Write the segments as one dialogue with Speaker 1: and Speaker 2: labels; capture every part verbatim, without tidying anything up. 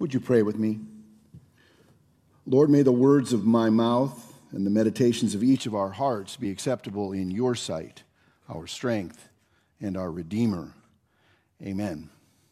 Speaker 1: Would you pray with me? Lord, may the words of my mouth and the meditations of each of our hearts be acceptable in your sight, our strength and our Redeemer. Amen.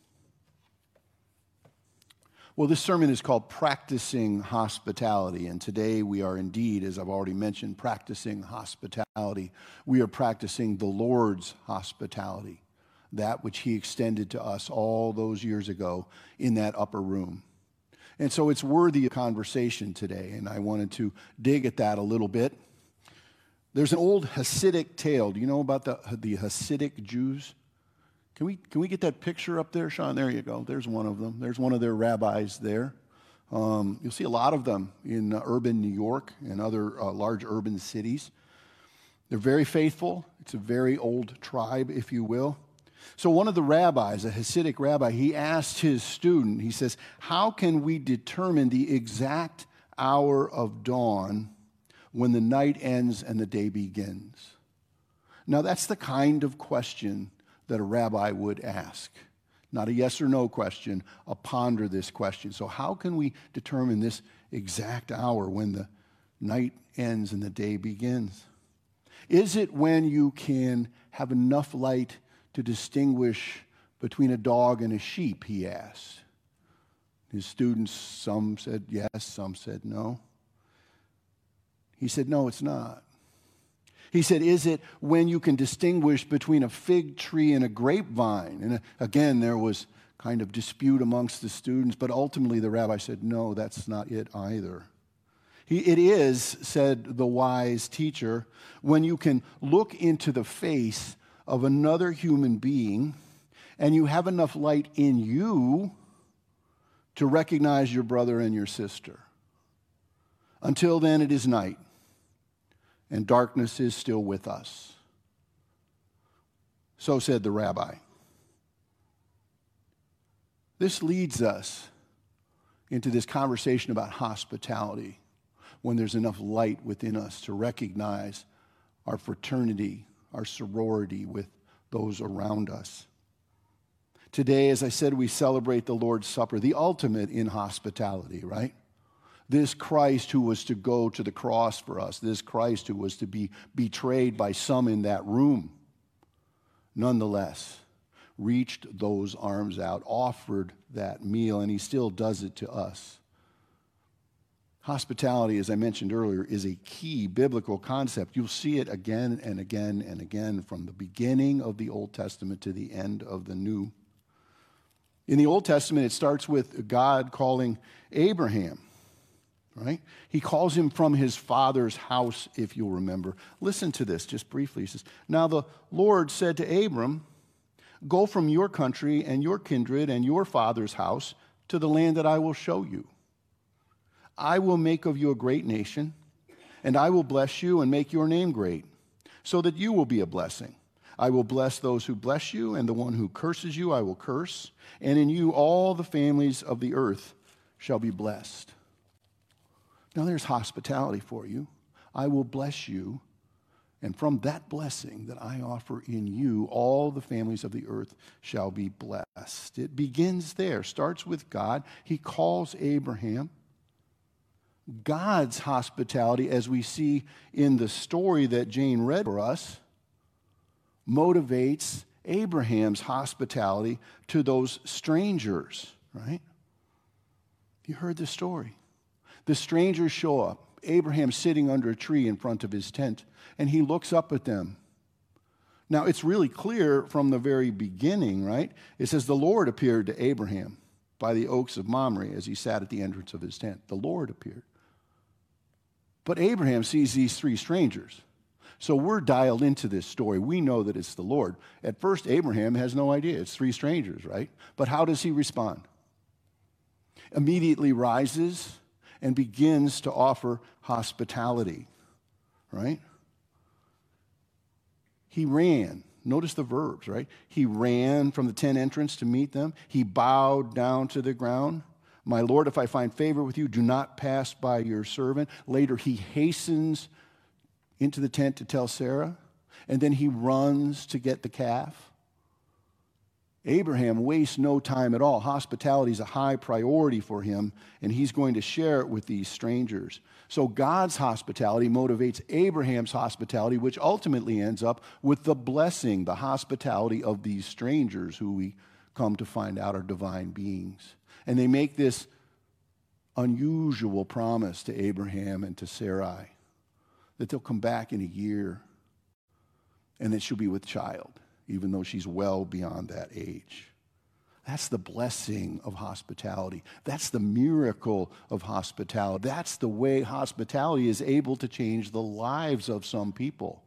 Speaker 1: Well, this sermon is called Practicing Hospitality, and today we are indeed, as I've already mentioned, practicing hospitality. We are practicing the Lord's hospitality, that which he extended to us all those years ago in that upper room. And so it's worthy of conversation today, and I wanted to dig at that a little bit. There's an old Hasidic tale. Do you know about the, the Hasidic Jews? Can we, can we get that picture up there, Sean? There you go. There's one of them. There's one of their rabbis there. Um, you'll see a lot of them in uh, urban New York and other uh, large urban cities. They're very faithful. It's a very old tribe, if you will. So one of the rabbis, a Hasidic rabbi, he asked his student, he says, how can we determine the exact hour of dawn when the night ends and the day begins? Now that's the kind of question that a rabbi would ask. Not a yes or no question, a ponder this question. So how can we determine this exact hour when the night ends and the day begins? Is it when you can have enough light to distinguish between a dog and a sheep, he asked. His students, some said yes, some said no. He said, no, it's not. He said, is it when you can distinguish between a fig tree and a grapevine? And again, there was kind of dispute amongst the students, but ultimately the rabbi said, no, that's not it either. He, it is, said the wise teacher, when you can look into the face of another human being, and you have enough light in you to recognize your brother and your sister. Until then, it is night, and darkness is still with us. So said the rabbi. This leads us into this conversation about hospitality, when there's enough light within us to recognize our fraternity, our sorority with those around us. Today, as I said, we celebrate the Lord's Supper, the ultimate in hospitality, right? This Christ who was to go to the cross for us, this Christ who was to be betrayed by some in that room, nonetheless, reached those arms out, offered that meal, and he still does it to us. Hospitality, as I mentioned earlier, is a key biblical concept. You'll see it again and again and again from the beginning of the Old Testament to the end of the New. In the Old Testament, it starts with God calling Abraham, right? He calls him from his father's house, if you'll remember. Listen to this just briefly. He says, now the Lord said to Abram, go from your country and your kindred and your father's house to the land that I will show you. I will make of you a great nation, and I will bless you and make your name great, so that you will be a blessing. I will bless those who bless you, and the one who curses you I will curse, and in you all the families of the earth shall be blessed. Now there's hospitality for you. I will bless you, and from that blessing that I offer in you, all the families of the earth shall be blessed. It begins there, starts with God. He calls Abraham. God's hospitality, as we see in the story that Jane read for us, motivates Abraham's hospitality to those strangers, right? You heard the story. The strangers show up. Abraham's sitting under a tree in front of his tent, and he looks up at them. Now, it's really clear from the very beginning, right? It says, the Lord appeared to Abraham by the oaks of Mamre as he sat at the entrance of his tent. The Lord appeared. But Abraham sees these three strangers. So we're dialed into this story. We know that it's the Lord. At first, Abraham has no idea. It's three strangers, right? But how does he respond? Immediately rises and begins to offer hospitality, right? He ran. Notice the verbs, right? He ran from the tent entrance to meet them. He bowed down to the ground. My Lord, if I find favor with you, do not pass by your servant. Later, he hastens into the tent to tell Sarah, and then he runs to get the calf. Abraham wastes no time at all. Hospitality is a high priority for him, and he's going to share it with these strangers. So God's hospitality motivates Abraham's hospitality, which ultimately ends up with the blessing, the hospitality of these strangers who we come to find out are divine beings. And they make this unusual promise to Abraham and to Sarai that they'll come back in a year and that she'll be with child, even though she's well beyond that age. That's the blessing of hospitality. That's the miracle of hospitality. That's the way hospitality is able to change the lives of some people.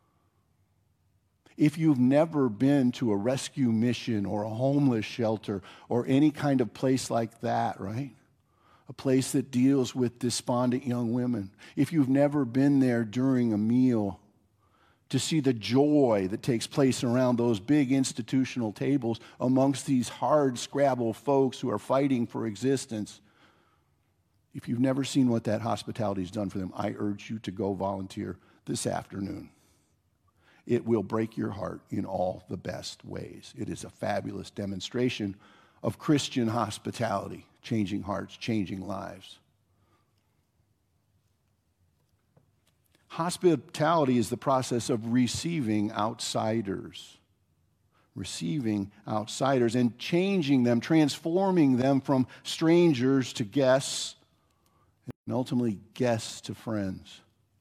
Speaker 1: If you've never been to a rescue mission or a homeless shelter or any kind of place like that, right? A place that deals with despondent young women. If you've never been there during a meal to see the joy that takes place around those big institutional tables amongst these hard scrabble folks who are fighting for existence, if you've never seen what that hospitality has done for them, I urge you to go volunteer this afternoon. It will break your heart in all the best ways. It is a fabulous demonstration of Christian hospitality, changing hearts, changing lives. Hospitality is the process of receiving outsiders, receiving outsiders and changing them, transforming them from strangers to guests, and ultimately guests to friends.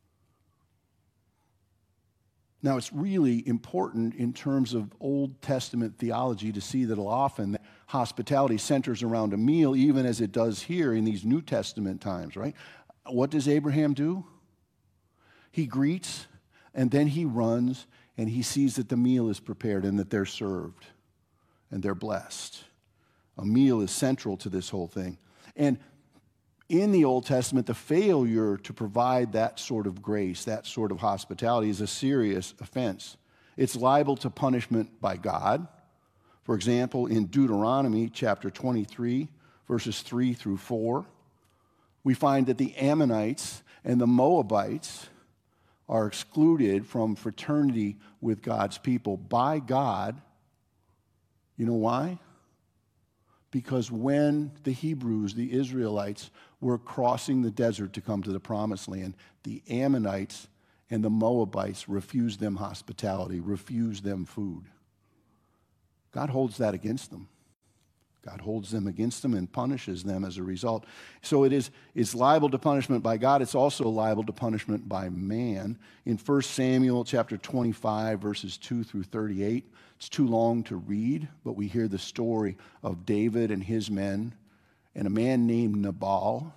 Speaker 1: Now, it's really important in terms of Old Testament theology to see that often hospitality centers around a meal, even as it does here in these New Testament times, right? What does Abraham do? He greets, and then he runs, and he sees that the meal is prepared and that they're served, and they're blessed. A meal is central to this whole thing. And in the Old Testament, the failure to provide that sort of grace, that sort of hospitality, is a serious offense. It's liable to punishment by God. For example, in Deuteronomy chapter twenty-three, verses three through four, we find that the Ammonites and the Moabites are excluded from fraternity with God's people by God. You know why? Because when the Hebrews, the Israelites, were crossing the desert to come to the Promised Land, the Ammonites and the Moabites refused them hospitality, refused them food. God holds that against them. God holds them against them and punishes them as a result. So it is, it's liable to punishment by God. It's also liable to punishment by man. In First Samuel chapter twenty-five, verses two through thirty-eight, it's too long to read, but we hear the story of David and his men and a man named Nabal.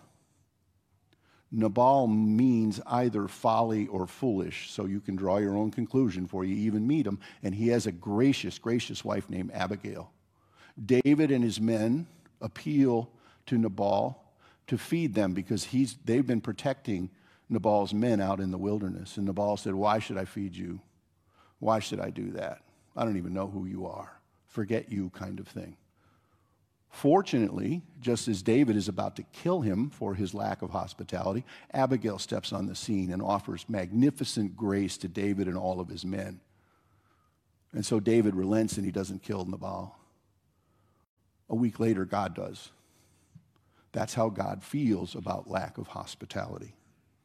Speaker 1: Nabal means either folly or foolish, so you can draw your own conclusion before you even meet him. And he has a gracious, gracious wife named Abigail. David and his men appeal to Nabal to feed them because he's, they've been protecting Nabal's men out in the wilderness. And Nabal said, "Why should I feed you? Why should I do that? I don't even know who you are. Forget you," kind of thing. Fortunately, just as David is about to kill him for his lack of hospitality, Abigail steps on the scene and offers magnificent grace to David and all of his men. And so David relents and he doesn't kill Nabal. A week later, God does. That's how God feels about lack of hospitality.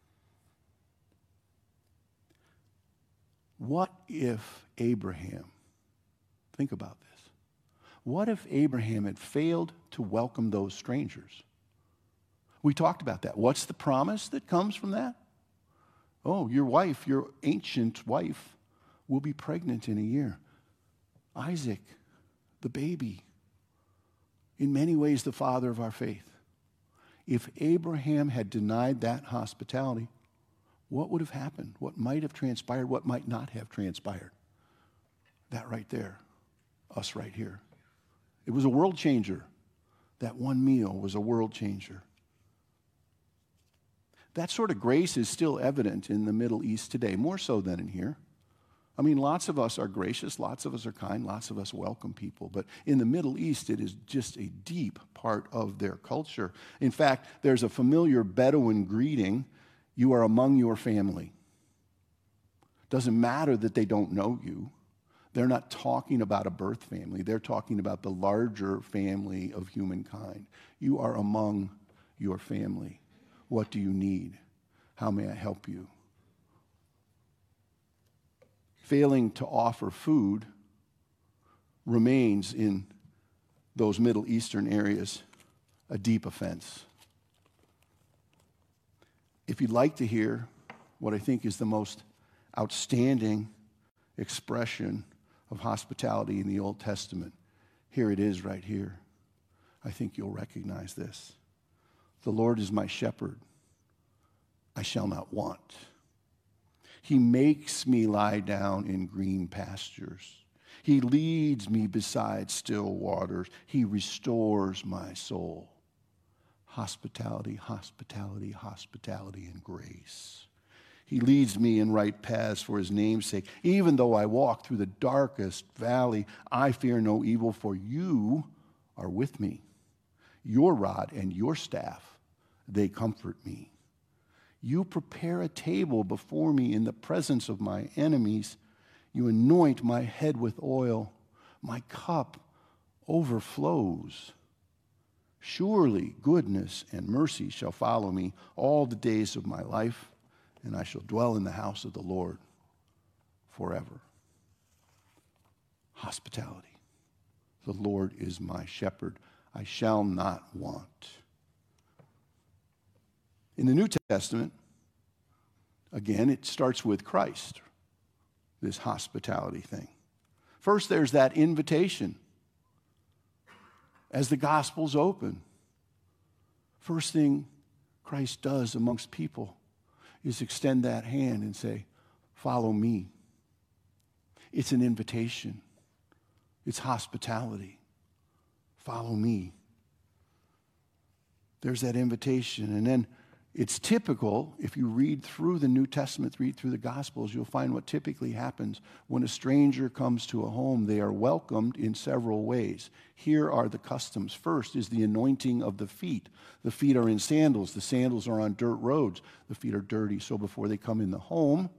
Speaker 1: What if Abraham, think about this, what if Abraham had failed to welcome those strangers? We talked about that. What's the promise that comes from that? Oh, your wife, your ancient wife, will be pregnant in a year. Isaac, the baby, in many ways the father of our faith. If Abraham had denied that hospitality, what would have happened? What might have transpired? What might not have transpired? That right there, us right here. It was a world changer. That one meal was a world changer. That sort of grace is still evident in the Middle East today, more so than in here. I mean, lots of us are gracious, lots of us are kind, lots of us welcome people. But in the Middle East, it is just a deep part of their culture. In fact, there's a familiar Bedouin greeting: "You are among your family." Doesn't matter that they don't know you. They're not talking about a birth family. They're talking about the larger family of humankind. You are among your family. What do you need? How may I help you? Failing to offer food remains in those Middle Eastern areas a deep offense. If you'd like to hear what I think is the most outstanding expression of hospitality in the Old Testament, here it is right here. I think you'll recognize this. The Lord is my shepherd. I shall not want. He makes me lie down in green pastures. He leads me beside still waters. He restores my soul. Hospitality, hospitality, hospitality, and grace. He leads me in right paths for his name's sake. Even though I walk through the darkest valley, I fear no evil, for you are with me. Your rod and your staff, they comfort me. You prepare a table before me in the presence of my enemies. You anoint my head with oil. My cup overflows. Surely goodness and mercy shall follow me all the days of my life, and I shall dwell in the house of the Lord forever. Hospitality. The Lord is my shepherd. I shall not want. In the New Testament, again, it starts with Christ, this hospitality thing. First, there's that invitation. As the gospels open, first thing Christ does amongst people is extend that hand and say, follow me. It's an invitation. It's hospitality. Follow me. There's that invitation. And then it's typical, if you read through the New Testament, read through the Gospels, you'll find what typically happens. When a stranger comes to a home, they are welcomed in several ways. Here are the customs. First is the anointing of the feet. The feet are in sandals. The sandals are on dirt roads. The feet are dirty. So before they come in the home,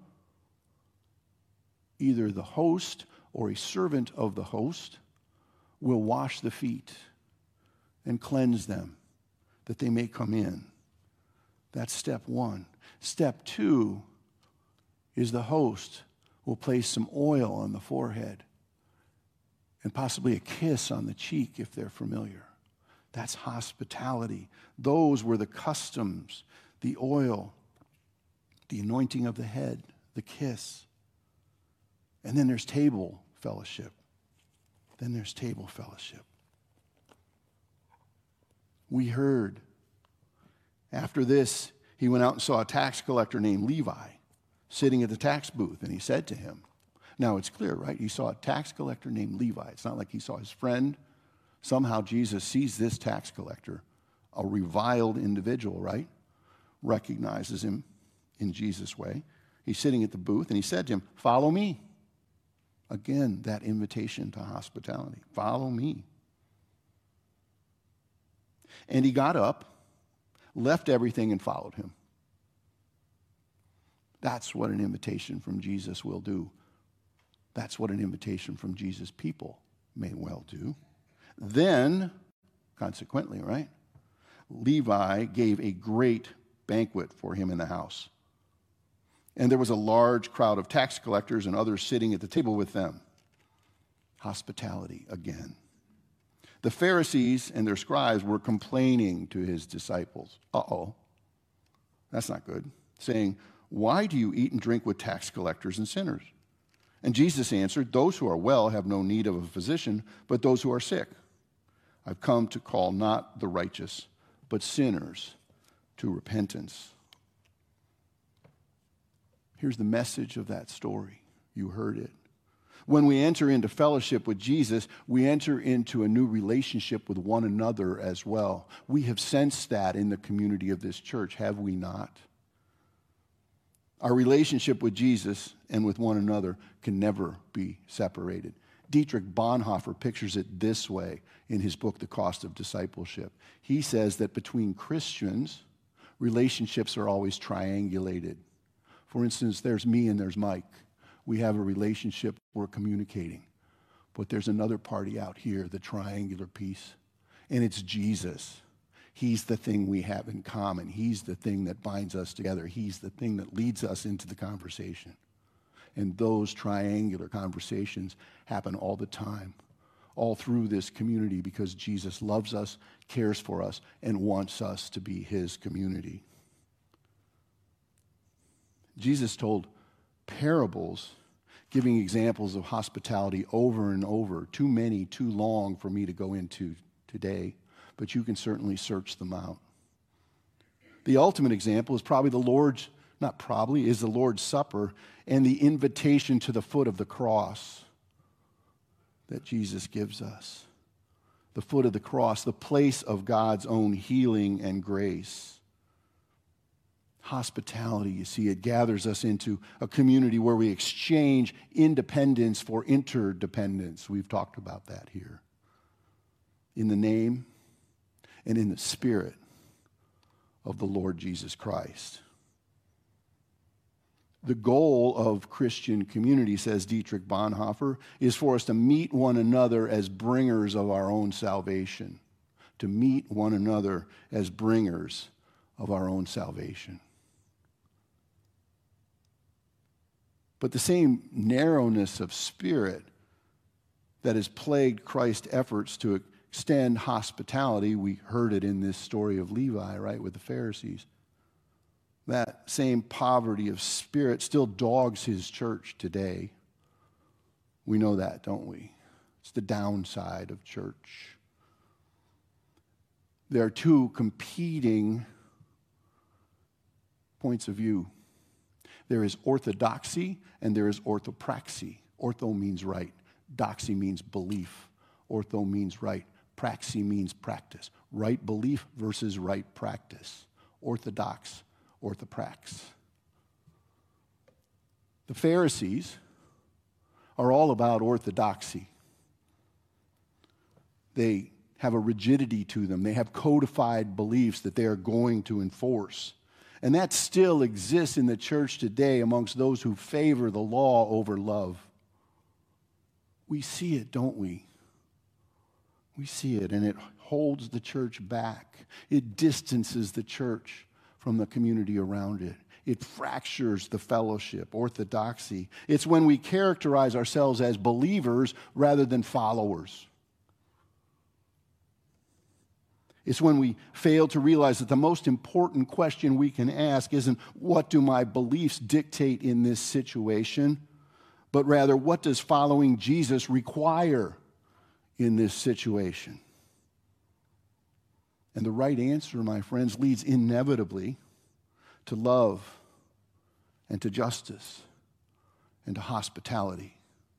Speaker 1: either the host or a servant of the host will wash the feet and cleanse them, that they may come in. That's step one. Step two is the host will place some oil on the forehead and possibly a kiss on the cheek if they're familiar. That's hospitality. Those were the customs, the oil, the anointing of the head, the kiss. And then there's table fellowship. Then there's table fellowship. We heard. After this, he went out and saw a tax collector named Levi sitting at the tax booth, and he said to him, now it's clear, right? He saw a tax collector named Levi. It's not like he saw his friend. Somehow Jesus sees this tax collector, a reviled individual, right? Recognizes him in Jesus' way. He's sitting at the booth, and he said to him, follow me. Again, that invitation to hospitality. Follow me. And he got up, left everything, and followed him. That's what an invitation from Jesus will do. That's what an invitation from Jesus' people may well do. Then, consequently, right, Levi gave a great banquet for him in the house. And there was a large crowd of tax collectors and others sitting at the table with them. Hospitality again. The Pharisees and their scribes were complaining to his disciples. Uh-oh, that's not good. Saying, why do you eat and drink with tax collectors and sinners? And Jesus answered, those who are well have no need of a physician, but those who are sick. I've come to call not the righteous, but sinners to repentance. Here's the message of that story. You heard it. When we enter into fellowship with Jesus, we enter into a new relationship with one another as well. We have sensed that in the community of this church, have we not? Our relationship with Jesus and with one another can never be separated. Dietrich Bonhoeffer pictures it this way in his book, The Cost of Discipleship. He says that between Christians, relationships are always triangulated. For instance, there's me and there's Mike. We have a relationship, we're communicating. But there's another party out here, the triangular piece, and it's Jesus. He's the thing we have in common. He's the thing that binds us together. He's the thing that leads us into the conversation. And those triangular conversations happen all the time, all through this community, because Jesus loves us, cares for us, and wants us to be his community. Jesus told parables, giving examples of hospitality over and over, too many, too long for me to go into today, but you can certainly search them out. The ultimate example is probably the Lord's, not probably, is the Lord's Supper and the invitation to the foot of the cross that Jesus gives us. The foot of the cross, the place of God's own healing and grace. Hospitality, you see, it gathers us into a community where we exchange independence for interdependence. We've talked about that here. In the name and in the spirit of the Lord Jesus Christ. The goal of Christian community, says Dietrich Bonhoeffer, is for us to meet one another as bringers of our own salvation. To meet one another as bringers of our own salvation. But the same narrowness of spirit that has plagued Christ's efforts to extend hospitality, we heard it in this story of Levi, right, with the Pharisees. That same poverty of spirit still dogs his church today. We know that, don't we? It's the downside of church. There are two competing points of view. There is orthodoxy and there is orthopraxy. Ortho means right. Doxy means belief. Ortho means right. Praxy means practice. Right belief versus right practice. Orthodox, orthoprax. The Pharisees are all about orthodoxy. They have a rigidity to them. They have codified beliefs that they are going to enforce. And that still exists in the church today amongst those who favor the law over love. We see it, don't we? We see it, and it holds the church back. It distances the church from the community around it. It fractures the fellowship, orthodoxy. It's when we characterize ourselves as believers rather than followers. It's when we fail to realize that the most important question we can ask isn't, what do my beliefs dictate in this situation? But rather, what does following Jesus require in this situation? And the right answer, my friends, leads inevitably to love and to justice and to hospitality.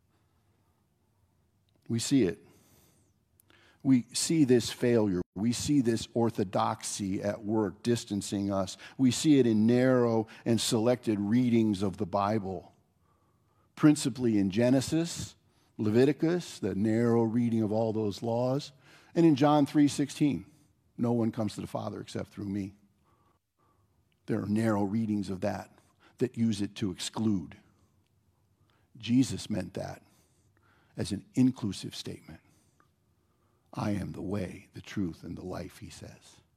Speaker 1: We see it. We see this failure. We see this orthodoxy at work, distancing us. We see it in narrow and selected readings of the Bible, principally in Genesis, Leviticus, the narrow reading of all those laws, and in John three sixteen, no one comes to the Father except through me. There are narrow readings of that that use it to exclude. Jesus meant that as an inclusive statement. I am the way, the truth, and the life, he says.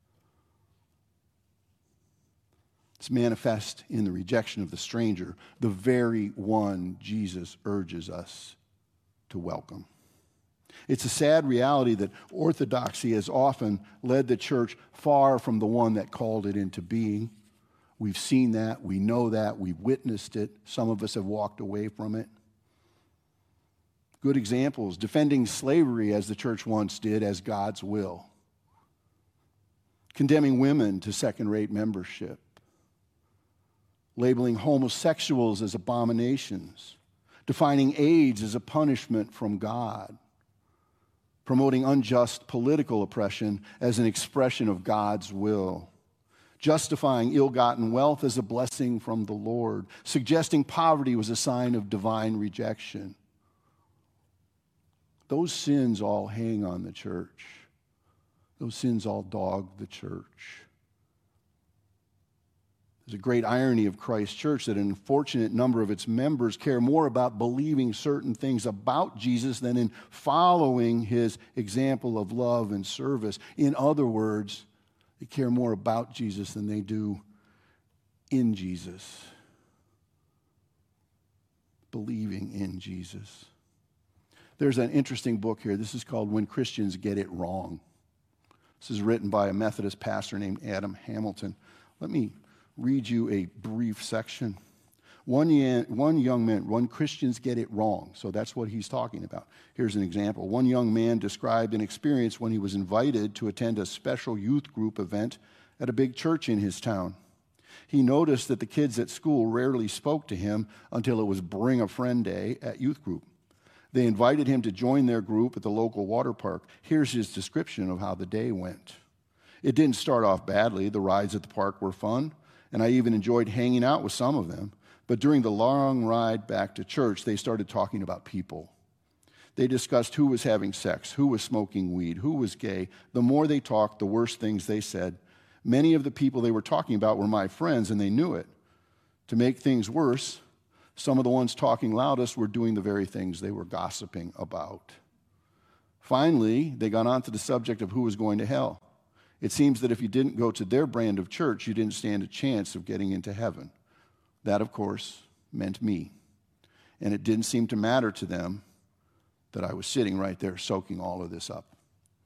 Speaker 1: It's manifest in the rejection of the stranger, the very one Jesus urges us to welcome. It's a sad reality that orthodoxy has often led the church far from the one that called it into being. We've seen that, we know that, we've witnessed it. Some of us have walked away from it. Good examples, defending slavery as the church once did as God's will. Condemning women to second-rate membership. Labeling homosexuals as abominations. Defining AIDS as a punishment from God. Promoting unjust political oppression as an expression of God's will. Justifying ill-gotten wealth as a blessing from the Lord. Suggesting poverty was a sign of divine rejection. Those sins all hang on the church. Those sins all dog the church. There's a great irony of Christ Church that an unfortunate number of its members care more about believing certain things about Jesus than in following his example of love and service. In other words, they care more about Jesus than they do in Jesus. Believing in Jesus. There's an interesting book here. This is called When Christians Get It Wrong. This is written by a Methodist pastor named Adam Hamilton. Let me read you a brief section. One, one young man, when Christians get it wrong. So that's what he's talking about. Here's an example. One young man described an experience when he was invited to attend a special youth group event at a big church in his town. He noticed that the kids at school rarely spoke to him until it was Bring a Friend Day at youth group. They invited him to join their group at the local water park. Here's his description of how the day went. It didn't start off badly. The rides at the park were fun, and I even enjoyed hanging out with some of them. But during the long ride back to church, they started talking about people. They discussed who was having sex, who was smoking weed, who was gay. The more they talked, the worse things they said. Many of the people they were talking about were my friends, and they knew it. To make things worse, some of the ones talking loudest were doing the very things they were gossiping about. Finally, they got on to the subject of who was going to hell. It seems that if you didn't go to their brand of church, you didn't stand a chance of getting into heaven. That, of course, meant me. And it didn't seem to matter to them that I was sitting right there soaking all of this up.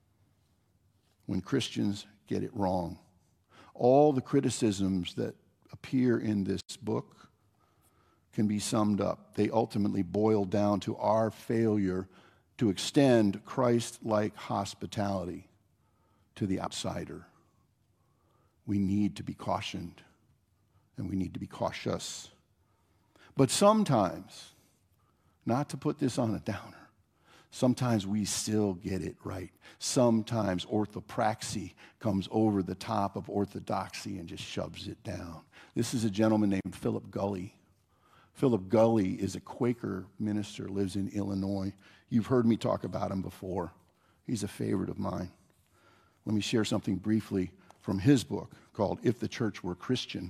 Speaker 1: When Christians get it wrong, all the criticisms that appear in this book can be summed up. They ultimately boil down to our failure to extend Christ-like hospitality to the outsider. We need to be cautioned, and we need to be cautious. But sometimes, not to put this on a downer, sometimes we still get it right. Sometimes orthopraxy comes over the top of orthodoxy and just shoves it down. This is a gentleman named Philip Gulley. Philip Gulley is a Quaker minister, lives in Illinois. You've heard me talk about him before. He's a favorite of mine. Let me share something briefly from his book called If the Church Were Christian.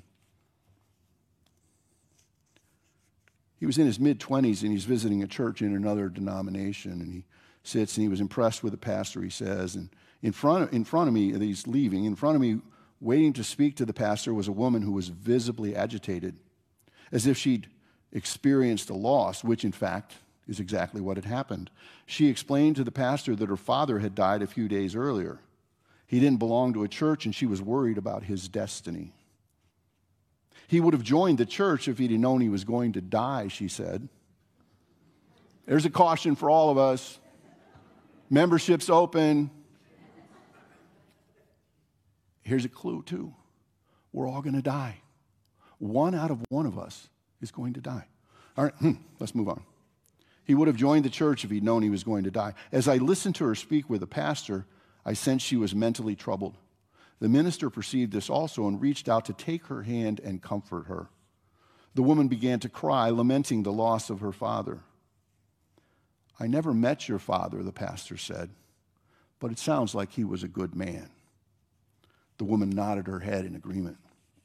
Speaker 1: He was in his mid-twenties, and he's visiting a church in another denomination, and he sits, and he was impressed with the pastor, he says, and in front of, in front of me, he's leaving, in front of me, waiting to speak to the pastor, was a woman who was visibly agitated, as if she'd experienced a loss, which in fact is exactly what had happened. She explained to the pastor that her father had died a few days earlier. He didn't belong to a church, and she was worried about his destiny. He would have joined the church if he'd known he was going to die, she said. There's a caution for all of us. Membership's open. Here's a clue, too. We're all going to die. One out of one of us is going to die. All right, hmm, let's move on. He would have joined the church if he'd known he was going to die. As I listened to her speak with the pastor, I sensed she was mentally troubled. The minister perceived this also and reached out to take her hand and comfort her. The woman began to cry, lamenting the loss of her father. I never met your father, the pastor said, but it sounds like he was a good man. The woman nodded her head in agreement.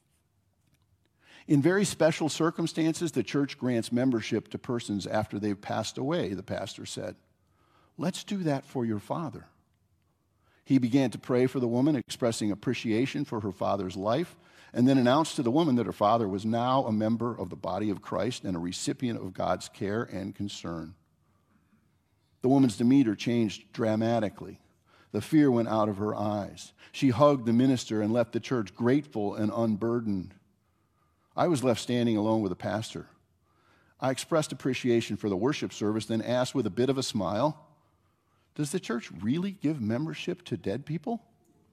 Speaker 1: In very special circumstances, the church grants membership to persons after they've passed away, the pastor said. Let's do that for your father. He began to pray for the woman, expressing appreciation for her father's life, and then announced to the woman that her father was now a member of the body of Christ and a recipient of God's care and concern. The woman's demeanor changed dramatically. The fear went out of her eyes. She hugged the minister and left the church grateful and unburdened. I was left standing alone with the pastor. I expressed appreciation for the worship service, then asked with a bit of a smile, does the church really give membership to dead people?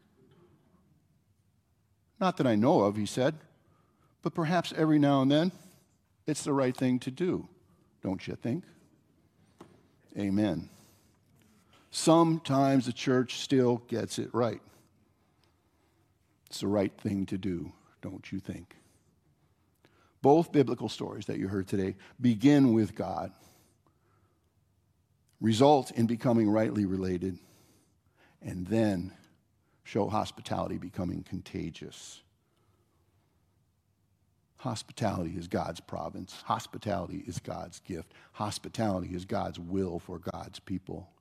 Speaker 1: Not that I know of, he said, but perhaps every now and then it's the right thing to do, don't you think? Amen. Sometimes the church still gets it right. It's the right thing to do, don't you think? Both biblical stories that you heard today begin with God, result in becoming rightly related, and then show hospitality becoming contagious. Hospitality is God's province. Hospitality is God's gift. Hospitality is God's will for God's people.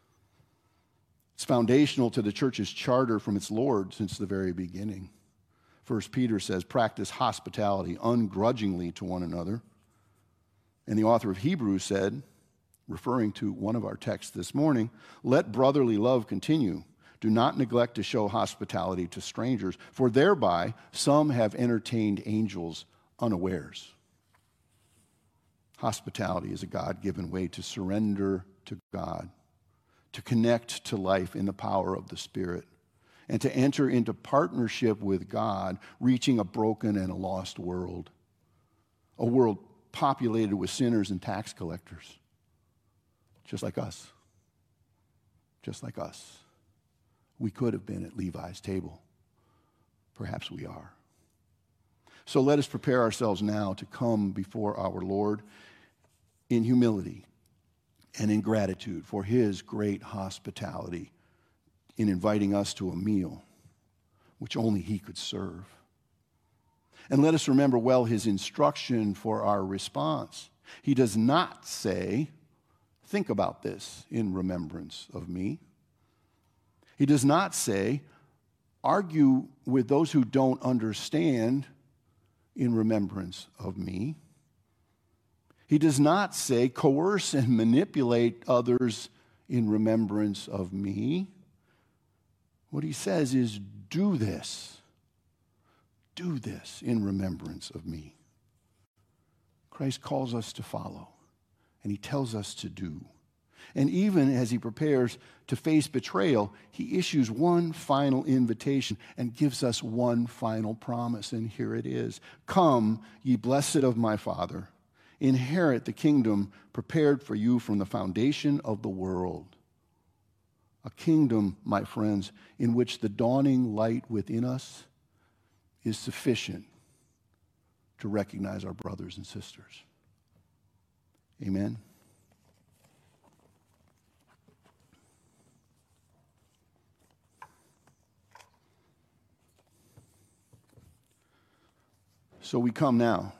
Speaker 1: It's foundational to the church's charter from its Lord since the very beginning. First Peter says, practice hospitality ungrudgingly to one another. And the author of Hebrews said, referring to one of our texts this morning, let brotherly love continue. Do not neglect to show hospitality to strangers, for thereby some have entertained angels unawares. Hospitality is a God-given way to surrender to God, to connect to life in the power of the Spirit, and to enter into partnership with God, reaching a broken and a lost world, a world populated with sinners and tax collectors, just like us, just like us. We could have been at Levi's table. Perhaps we are. So let us prepare ourselves now to come before our Lord in humility and in gratitude for his great hospitality in inviting us to a meal which only he could serve. And let us remember well his instruction for our response. He does not say, think about this in remembrance of me. He does not say, argue with those who don't understand in remembrance of me. He does not say, coerce and manipulate others in remembrance of me. What he says is, do this. Do this in remembrance of me. Christ calls us to follow, and he tells us to do. And even as he prepares to face betrayal, he issues one final invitation and gives us one final promise. And here it is. Come, ye blessed of my Father, inherit the kingdom prepared for you from the foundation of the world. A kingdom, my friends, in which the dawning light within us is sufficient to recognize our brothers and sisters. Amen. So we come now